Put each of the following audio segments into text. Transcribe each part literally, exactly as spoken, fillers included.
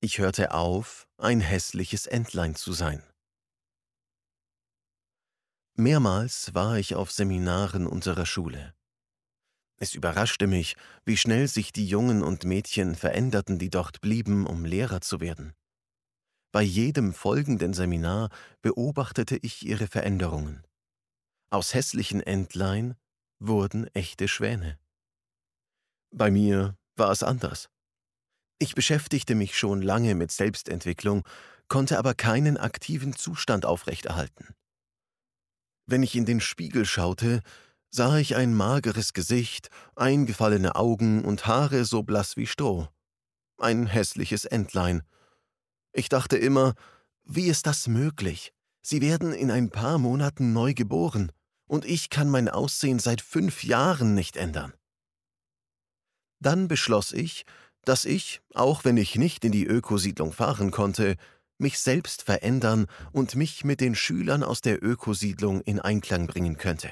Ich hörte auf, ein hässliches Entlein zu sein. Mehrmals war ich auf Seminaren unserer Schule. Es überraschte mich, wie schnell sich die Jungen und Mädchen veränderten, die dort blieben, um Lehrer zu werden. Bei jedem folgenden Seminar beobachtete ich ihre Veränderungen. Aus hässlichen Entlein wurden echte Schwäne. Bei mir war es anders. Ich beschäftigte mich schon lange mit Selbstentwicklung, konnte aber keinen aktiven Zustand aufrechterhalten. Wenn ich in den Spiegel schaute, sah ich ein mageres Gesicht, eingefallene Augen und Haare so blass wie Stroh. Ein hässliches Entlein. Ich dachte immer, wie ist das möglich? Sie werden in ein paar Monaten neu geboren, und ich kann mein Aussehen seit fünf Jahren nicht ändern. Dann beschloss ich, dass ich, auch wenn ich nicht in die Ökosiedlung fahren konnte, mich selbst verändern und mich mit den Schülern aus der Ökosiedlung in Einklang bringen könnte.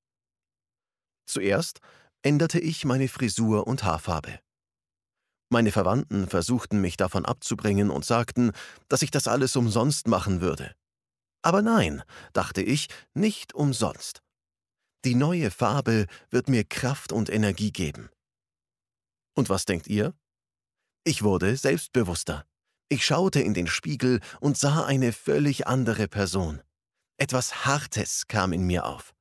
Zuerst änderte ich meine Frisur und Haarfarbe. Meine Verwandten versuchten mich davon abzubringen und sagten, dass ich das alles umsonst machen würde. Aber nein, dachte ich, nicht umsonst. Die neue Farbe wird mir Kraft und Energie geben. Und was denkt ihr? Ich wurde selbstbewusster. Ich schaute in den Spiegel und sah eine völlig andere Person. Etwas Hartes kam in mir auf.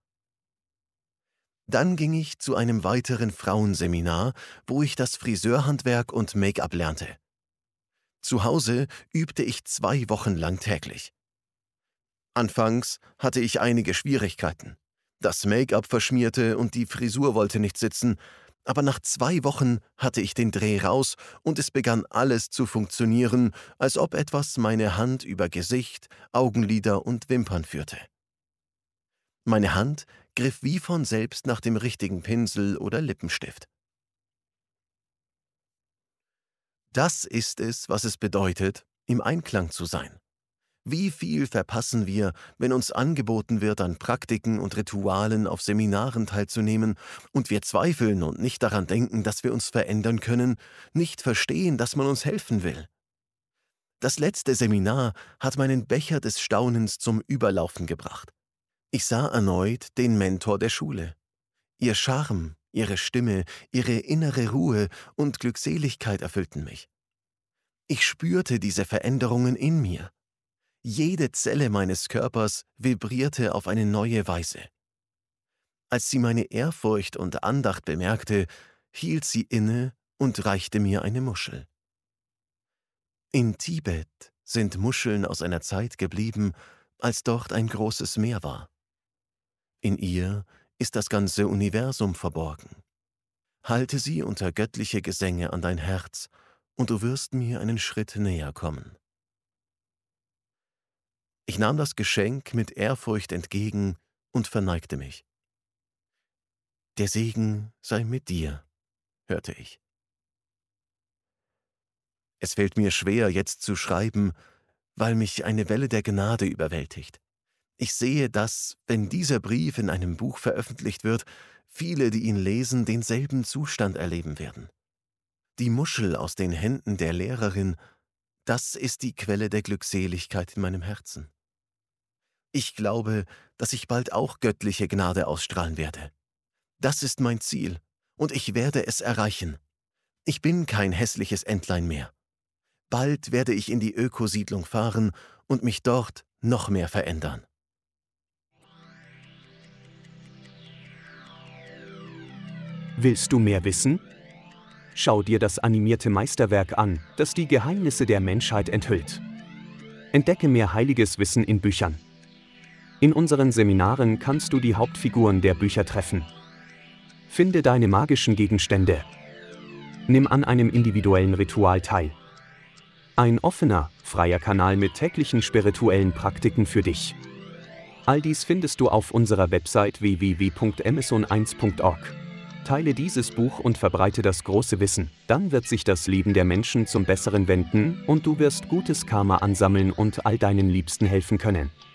Dann ging ich zu einem weiteren Frauenseminar, wo ich das Friseurhandwerk und Make-up lernte. Zu Hause übte ich zwei Wochen lang täglich. Anfangs hatte ich einige Schwierigkeiten. Das Make-up verschmierte und die Frisur wollte nicht sitzen, aber nach zwei Wochen hatte ich den Dreh raus und es begann alles zu funktionieren, als ob etwas meine Hand über Gesicht, Augenlider und Wimpern führte. Meine Hand griff wie von selbst nach dem richtigen Pinsel oder Lippenstift. Das ist es, was es bedeutet, im Einklang zu sein. Wie viel verpassen wir, wenn uns angeboten wird, an Praktiken und Ritualen auf Seminaren teilzunehmen, und wir zweifeln und nicht daran denken, dass wir uns verändern können, nicht verstehen, dass man uns helfen will. Das letzte Seminar hat meinen Becher des Staunens zum Überlaufen gebracht. Ich sah erneut den Mentor der Schule. Ihr Charme, ihre Stimme, ihre innere Ruhe und Glückseligkeit erfüllten mich. Ich spürte diese Veränderungen in mir. Jede Zelle meines Körpers vibrierte auf eine neue Weise. Als sie meine Ehrfurcht und Andacht bemerkte, hielt sie inne und reichte mir eine Muschel. In Tibet sind Muscheln aus einer Zeit geblieben, als dort ein großes Meer war. In ihr ist das ganze Universum verborgen. Halte sie unter göttliche Gesänge an dein Herz, und du wirst mir einen Schritt näher kommen. Ich nahm das Geschenk mit Ehrfurcht entgegen und verneigte mich. Der Segen sei mit dir, hörte ich. Es fällt mir schwer, jetzt zu schreiben, weil mich eine Welle der Gnade überwältigt. Ich sehe, dass, wenn dieser Brief in einem Buch veröffentlicht wird, viele, die ihn lesen, denselben Zustand erleben werden. Die Muschel aus den Händen der Lehrerin, das ist die Quelle der Glückseligkeit in meinem Herzen. Ich glaube, dass ich bald auch göttliche Gnade ausstrahlen werde. Das ist mein Ziel, und ich werde es erreichen. Ich bin kein hässliches Entlein mehr. Bald werde ich in die Ökosiedlung fahren und mich dort noch mehr verändern. Willst du mehr wissen? Schau dir das animierte Meisterwerk an, das die Geheimnisse der Menschheit enthüllt. Entdecke mehr heiliges Wissen in Büchern. In unseren Seminaren kannst du die Hauptfiguren der Bücher treffen. Finde deine magischen Gegenstände. Nimm an einem individuellen Ritual teil. Ein offener, freier Kanal mit täglichen spirituellen Praktiken für dich. All dies findest du auf unserer Website w w w punkt amazon eins punkt org. Teile dieses Buch und verbreite das große Wissen, dann wird sich das Leben der Menschen zum Besseren wenden und du wirst gutes Karma ansammeln und all deinen Liebsten helfen können.